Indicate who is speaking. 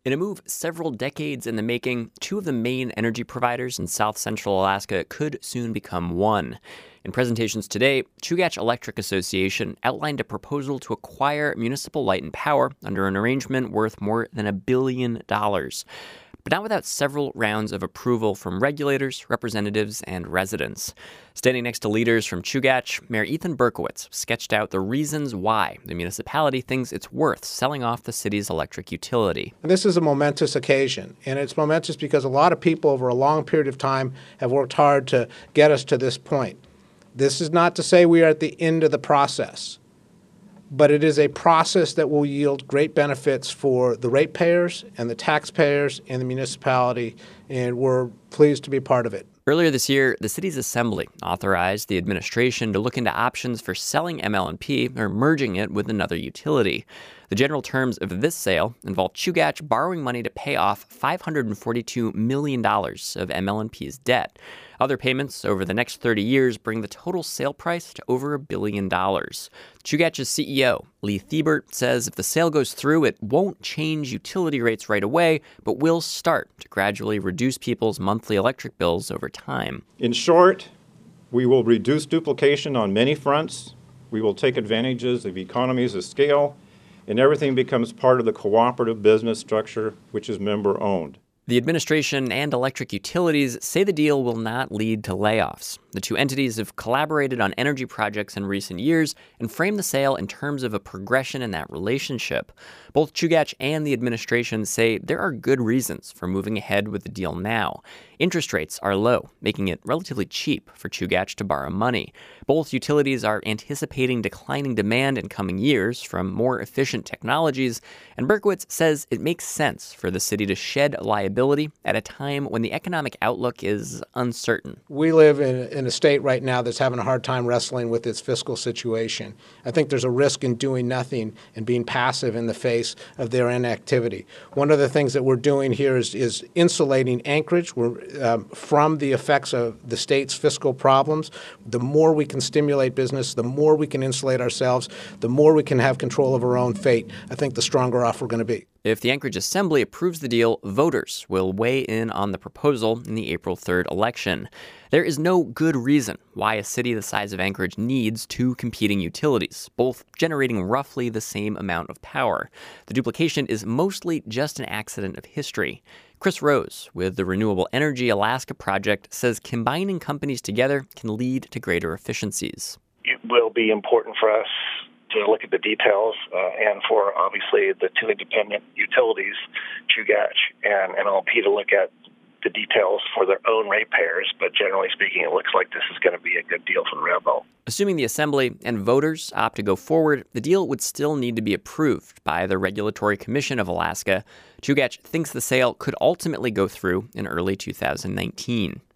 Speaker 1: In a move several decades in the making, two of the main energy providers in south central Alaska could soon become one. In presentations today, Chugach Electric Association outlined a proposal to acquire Municipal Light and Power under an arrangement worth more than $1 billion. But not without several rounds of approval from regulators, representatives, and residents. Standing next to leaders from Chugach, Mayor Ethan Berkowitz sketched out the reasons why the municipality thinks it's worth selling off the city's electric utility.
Speaker 2: This is a momentous occasion, and it's momentous because a lot of people over a long period of time have worked hard to get us to this point. This is not to say we are at the end of the process, but it is a process that will yield great benefits for the ratepayers and the taxpayers and the municipality, and we're pleased to be part of it.
Speaker 1: Earlier this year, the city's assembly authorized the administration to look into options for selling ML&P or merging it with another utility. The general terms of this sale involve Chugach borrowing money to pay off $542 million of ML&P's debt. Other payments over the next 30 years bring the total sale price to over $1 billion. Chugach's CEO, Lee Thiebert, says if the sale goes through, it won't change utility rates right away, but will start to gradually reduce people's monthly electric bills over time.
Speaker 3: In short, we will reduce duplication on many fronts. We will take advantages of economies of scale, and everything becomes part of the cooperative business structure, which is member-owned.
Speaker 1: The administration and electric utilities say the deal will not lead to layoffs. The two entities have collaborated on energy projects in recent years and framed the sale in terms of a progression in that relationship. Both Chugach and the administration say there are good reasons for moving ahead with the deal now. Interest rates are low, making it relatively cheap for Chugach to borrow money. Both utilities are anticipating declining demand in coming years from more efficient technologies, and Berkowitz says it makes sense for the city to shed liability at a time when the economic outlook is uncertain.
Speaker 2: We live in a state right now that's having a hard time wrestling with its fiscal situation. I think there's a risk in doing nothing and being passive in the face of their inactivity. One of the things that we're doing here is insulating Anchorage from the effects of the state's fiscal problems. The more we can stimulate business, the more we can insulate ourselves, the more we can have control of our own fate, I think the stronger off we're going to be.
Speaker 1: If the Anchorage Assembly approves the deal, voters will weigh in on the proposal in the April 3rd election. There is no good reason why a city the size of Anchorage needs two competing utilities, both generating roughly the same amount of power. The duplication is mostly just an accident of history. Chris Rose with the Renewable Energy Alaska Project says combining companies together can lead to greater efficiencies.
Speaker 4: It will be important for us to look at the details and for, obviously, the two independent utilities, Chugach and MLP, to look at the details for their own ratepayers. But generally speaking, it looks like this is going to be a good deal for the railroad.
Speaker 1: Assuming the Assembly and voters opt to go forward, the deal would still need to be approved by the Regulatory Commission of Alaska. Chugach thinks the sale could ultimately go through in early 2019.